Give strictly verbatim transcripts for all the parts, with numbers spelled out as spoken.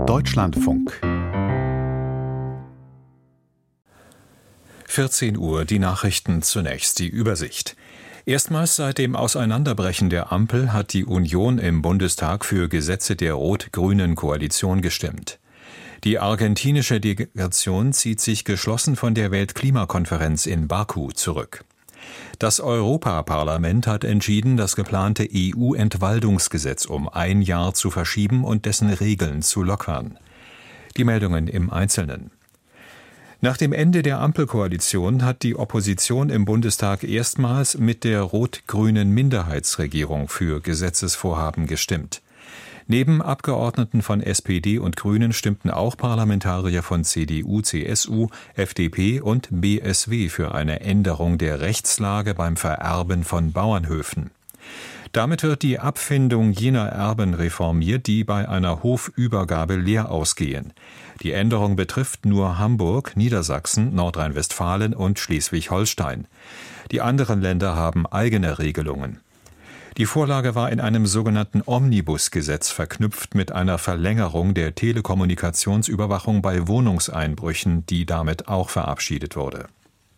Deutschlandfunk. vierzehn Uhr, die Nachrichten zunächst, die Übersicht. Erstmals seit dem Auseinanderbrechen der Ampel hat die Union im Bundestag für Gesetze der rot-grünen Koalition gestimmt. Die argentinische Delegation zieht sich geschlossen von der Weltklimakonferenz in Baku zurück. Das Europaparlament hat entschieden, das geplante E U-Entwaldungsgesetz um ein Jahr zu verschieben und dessen Regeln zu lockern. Die Meldungen im Einzelnen. Nach dem Ende der Ampelkoalition hat die Opposition im Bundestag erstmals mit der rot-grünen Minderheitsregierung für Gesetzesvorhaben gestimmt. Neben Abgeordneten von S P D und Grünen stimmten auch Parlamentarier von C D U, C S U, F D P und B S W für eine Änderung der Rechtslage beim Vererben von Bauernhöfen. Damit wird die Abfindung jener Erben reformiert, die bei einer Hofübergabe leer ausgehen. Die Änderung betrifft nur Hamburg, Niedersachsen, Nordrhein-Westfalen und Schleswig-Holstein. Die anderen Länder haben eigene Regelungen. Die Vorlage war in einem sogenannten Omnibusgesetz verknüpft mit einer Verlängerung der Telekommunikationsüberwachung bei Wohnungseinbrüchen, die damit auch verabschiedet wurde.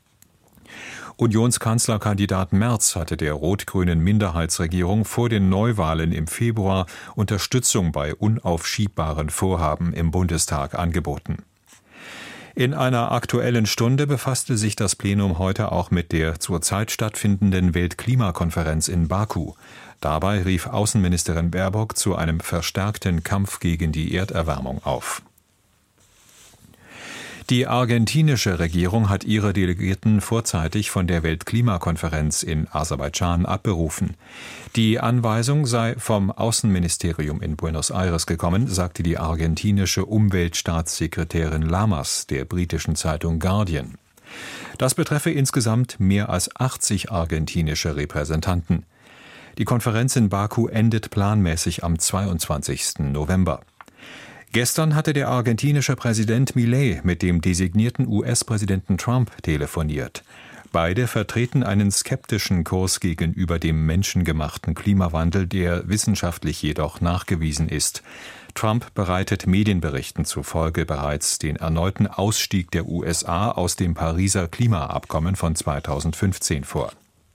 Unionskanzlerkandidat Merz hatte der rot-grünen Minderheitsregierung vor den Neuwahlen im Februar Unterstützung bei unaufschiebbaren Vorhaben im Bundestag angeboten. In einer Aktuellen Stunde befasste sich das Plenum heute auch mit der zurzeit stattfindenden Weltklimakonferenz in Baku. Dabei rief Außenministerin Baerbock zu einem verstärkten Kampf gegen die Erderwärmung auf. Die argentinische Regierung hat ihre Delegierten vorzeitig von der Weltklimakonferenz in Aserbaidschan abberufen. Die Anweisung sei vom Außenministerium in Buenos Aires gekommen, sagte die argentinische Umweltstaatssekretärin Lamas der britischen Zeitung Guardian. Das betreffe insgesamt mehr als achtzig argentinische Repräsentanten. Die Konferenz in Baku endet planmäßig am zweiundzwanzigsten November. Gestern hatte der argentinische Präsident Milei mit dem designierten U S-Präsidenten Trump telefoniert. Beide vertreten einen skeptischen Kurs gegenüber dem menschengemachten Klimawandel, der wissenschaftlich jedoch nachgewiesen ist. Trump bereitet Medienberichten zufolge bereits den erneuten Ausstieg der U S A aus dem Pariser Klimaabkommen von zweitausendfünfzehn vor.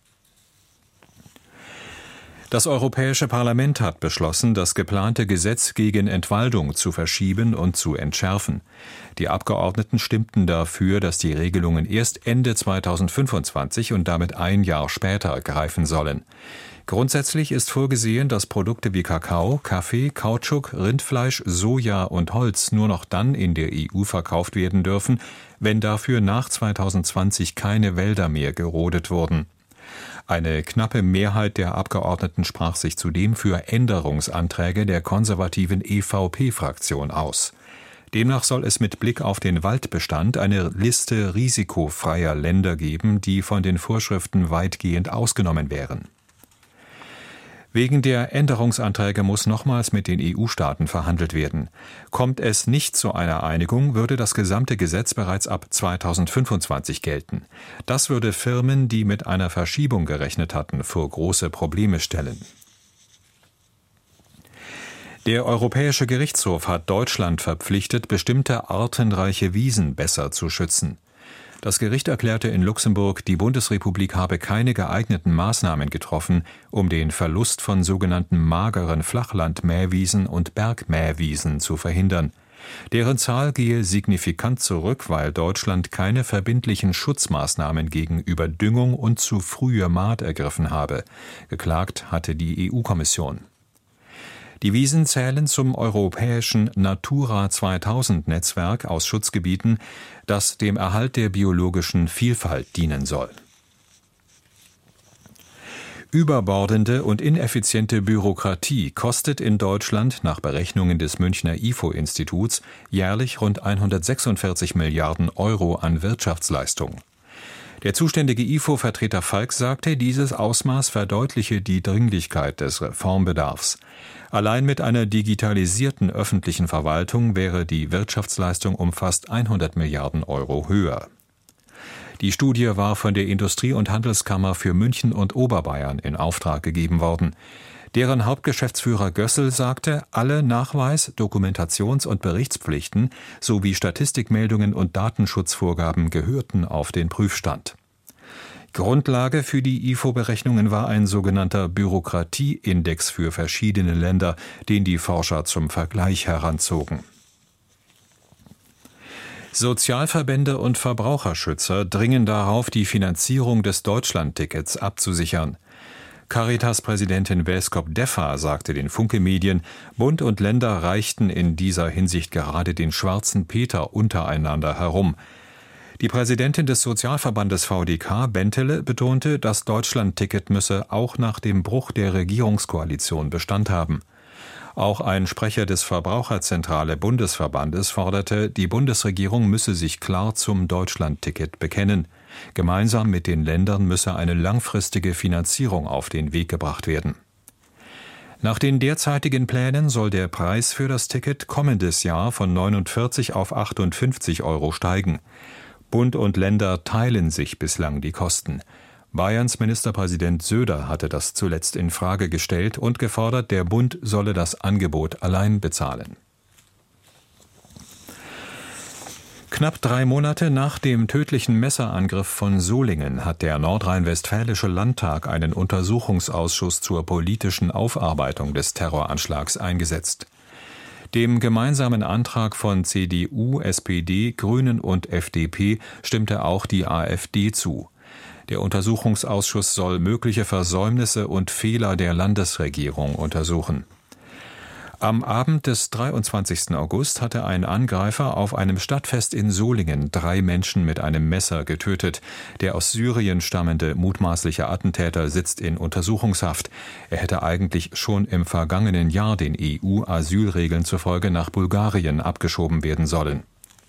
Das Europäische Parlament hat beschlossen, das geplante Gesetz gegen Entwaldung zu verschieben und zu entschärfen. Die Abgeordneten stimmten dafür, dass die Regelungen erst Ende zweitausendfünfundzwanzig und damit ein Jahr später greifen sollen. Grundsätzlich ist vorgesehen, dass Produkte wie Kakao, Kaffee, Kautschuk, Rindfleisch, Soja und Holz nur noch dann in der E U verkauft werden dürfen, wenn dafür nach zweitausendzwanzig keine Wälder mehr gerodet wurden. Eine knappe Mehrheit der Abgeordneten sprach sich zudem für Änderungsanträge der konservativen E V P-Fraktion aus. Demnach soll es mit Blick auf den Waldbestand eine Liste risikofreier Länder geben, die von den Vorschriften weitgehend ausgenommen wären. Wegen der Änderungsanträge muss nochmals mit den E U-Staaten verhandelt werden. Kommt es nicht zu einer Einigung, würde das gesamte Gesetz bereits ab zweitausendfünfundzwanzig gelten. Das würde Firmen, die mit einer Verschiebung gerechnet hatten, vor große Probleme stellen. Der Europäische Gerichtshof hat Deutschland verpflichtet, bestimmte artenreiche Wiesen besser zu schützen. Das Gericht erklärte in Luxemburg, die Bundesrepublik habe keine geeigneten Maßnahmen getroffen, um den Verlust von sogenannten mageren Flachlandmähwiesen und Bergmähwiesen zu verhindern. Deren Zahl gehe signifikant zurück, weil Deutschland keine verbindlichen Schutzmaßnahmen gegen Überdüngung und zu frühe Mahd ergriffen habe. Geklagt hatte die E U-Kommission. Die Wiesen zählen zum europäischen Natura zweitausend-Netzwerk aus Schutzgebieten, das dem Erhalt der biologischen Vielfalt dienen soll. Überbordende und ineffiziente Bürokratie kostet in Deutschland nach Berechnungen des Münchner I F O-Instituts jährlich rund hundertsechsundvierzig Milliarden Euro an Wirtschaftsleistung. Der zuständige I F O-Vertreter Falk sagte, dieses Ausmaß verdeutliche die Dringlichkeit des Reformbedarfs. Allein mit einer digitalisierten öffentlichen Verwaltung wäre die Wirtschaftsleistung um fast hundert Milliarden Euro höher. Die Studie war von der Industrie- und Handelskammer für München und Oberbayern in Auftrag gegeben worden. Deren Hauptgeschäftsführer Gössel sagte, alle Nachweis-, Dokumentations- und Berichtspflichten sowie Statistikmeldungen und Datenschutzvorgaben gehörten auf den Prüfstand. Grundlage für die I F O-Berechnungen war ein sogenannter Bürokratieindex für verschiedene Länder, den die Forscher zum Vergleich heranzogen. Sozialverbände und Verbraucherschützer dringen darauf, die Finanzierung des Deutschlandtickets abzusichern. Caritas-Präsidentin Welskop-Deffa sagte den Funke-Medien, Bund und Länder reichten in dieser Hinsicht gerade den schwarzen Peter untereinander herum. Die Präsidentin des Sozialverbandes V D K, Bentele, betonte, das Deutschlandticket müsse auch nach dem Bruch der Regierungskoalition Bestand haben. Auch ein Sprecher des Verbraucherzentrale Bundesverbandes forderte, die Bundesregierung müsse sich klar zum Deutschlandticket bekennen. Gemeinsam mit den Ländern müsse eine langfristige Finanzierung auf den Weg gebracht werden. Nach den derzeitigen Plänen soll der Preis für das Ticket kommendes Jahr von neunundvierzig auf achtundfünfzig Euro steigen. Bund und Länder teilen sich bislang die Kosten. Bayerns Ministerpräsident Söder hatte das zuletzt in Frage gestellt und gefordert, der Bund solle das Angebot allein bezahlen. Knapp drei Monate nach dem tödlichen Messerangriff von Solingen hat der nordrhein-westfälische Landtag einen Untersuchungsausschuss zur politischen Aufarbeitung des Terroranschlags eingesetzt. Dem gemeinsamen Antrag von C D U, S P D, Grünen und F D P stimmte auch die AfD zu. Der Untersuchungsausschuss soll mögliche Versäumnisse und Fehler der Landesregierung untersuchen. Am Abend des dreiundzwanzigsten August hatte ein Angreifer auf einem Stadtfest in Solingen drei Menschen mit einem Messer getötet. Der aus Syrien stammende mutmaßliche Attentäter sitzt in Untersuchungshaft. Er hätte eigentlich schon im vergangenen Jahr den E U-Asylregeln zufolge nach Bulgarien abgeschoben werden sollen.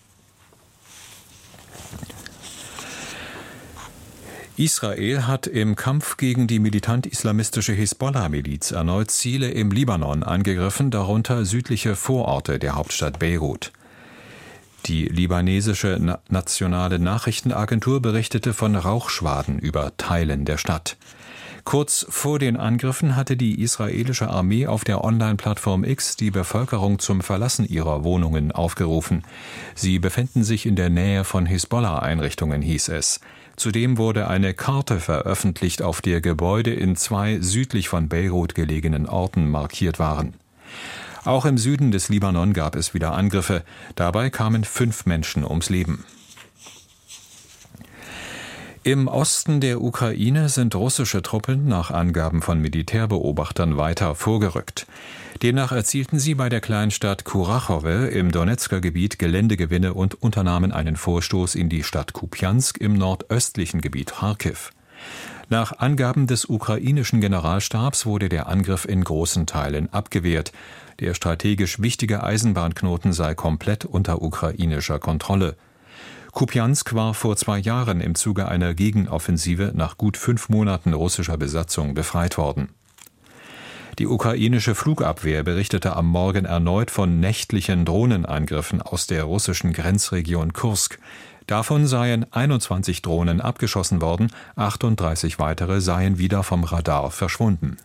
Israel hat im Kampf gegen die militant-islamistische Hisbollah-Miliz erneut Ziele im Libanon angegriffen, darunter südliche Vororte der Hauptstadt Beirut. Die libanesische Na- nationale Nachrichtenagentur berichtete von Rauchschwaden über Teilen der Stadt. Kurz vor den Angriffen hatte die israelische Armee auf der Online-Plattform X die Bevölkerung zum Verlassen ihrer Wohnungen aufgerufen. Sie befänden sich in der Nähe von Hisbollah-Einrichtungen, hieß es. Zudem wurde eine Karte veröffentlicht, auf der Gebäude in zwei südlich von Beirut gelegenen Orten markiert waren. Auch im Süden des Libanon gab es wieder Angriffe. Dabei kamen fünf Menschen ums Leben. Im Osten der Ukraine sind russische Truppen nach Angaben von Militärbeobachtern weiter vorgerückt. Demnach erzielten sie bei der Kleinstadt Kurachowe im Donezker Gebiet Geländegewinne und unternahmen einen Vorstoß in die Stadt Kupjansk im nordöstlichen Gebiet Charkiw. Nach Angaben des ukrainischen Generalstabs wurde der Angriff in großen Teilen abgewehrt. Der strategisch wichtige Eisenbahnknoten sei komplett unter ukrainischer Kontrolle. Kupjansk war vor zwei Jahren im Zuge einer Gegenoffensive nach gut fünf Monaten russischer Besatzung befreit worden. Die ukrainische Flugabwehr berichtete am Morgen erneut von nächtlichen Drohnenangriffen aus der russischen Grenzregion Kursk. Davon seien einundzwanzig Drohnen abgeschossen worden, achtunddreißig weitere seien wieder vom Radar verschwunden.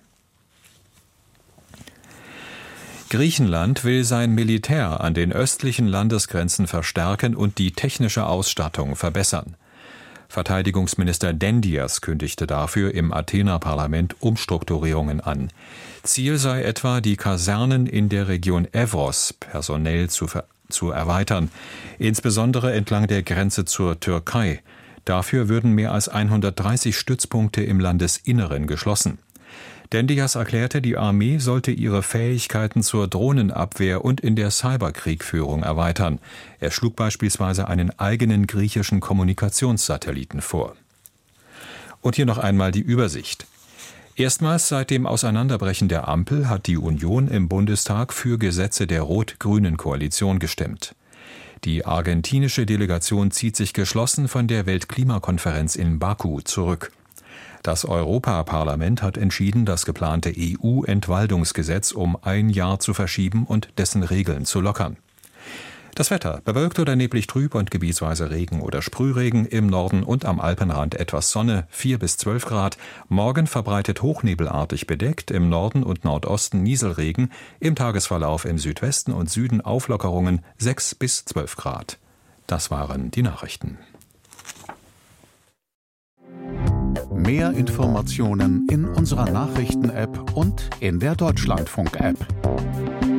Griechenland will sein Militär an den östlichen Landesgrenzen verstärken und die technische Ausstattung verbessern. Verteidigungsminister Dendias kündigte dafür im Athener Parlament Umstrukturierungen an. Ziel sei etwa, die Kasernen in der Region Evros personell zu, ver- zu erweitern, insbesondere entlang der Grenze zur Türkei. Dafür würden mehr als hundertdreißig Stützpunkte im Landesinneren geschlossen. Dendias erklärte, die Armee sollte ihre Fähigkeiten zur Drohnenabwehr und in der Cyberkriegführung erweitern. Er schlug beispielsweise einen eigenen griechischen Kommunikationssatelliten vor. Und hier noch einmal die Übersicht. Erstmals seit dem Auseinanderbrechen der Ampel hat die Union im Bundestag für Gesetze der rot-grünen Koalition gestimmt. Die argentinische Delegation zieht sich geschlossen von der Weltklimakonferenz in Baku zurück. Das Europaparlament hat entschieden, das geplante E U-Entwaldungsgesetz um ein Jahr zu verschieben und dessen Regeln zu lockern. Das Wetter: bewölkt oder neblig trüb und gebietsweise Regen oder Sprühregen, im Norden und am Alpenrand etwas Sonne, vier bis zwölf Grad. Morgen verbreitet hochnebelartig bedeckt, im Norden und Nordosten Nieselregen, im Tagesverlauf im Südwesten und Süden Auflockerungen, sechs bis zwölf Grad. Das waren die Nachrichten. Mehr Informationen in unserer Nachrichten-App und in der Deutschlandfunk-App.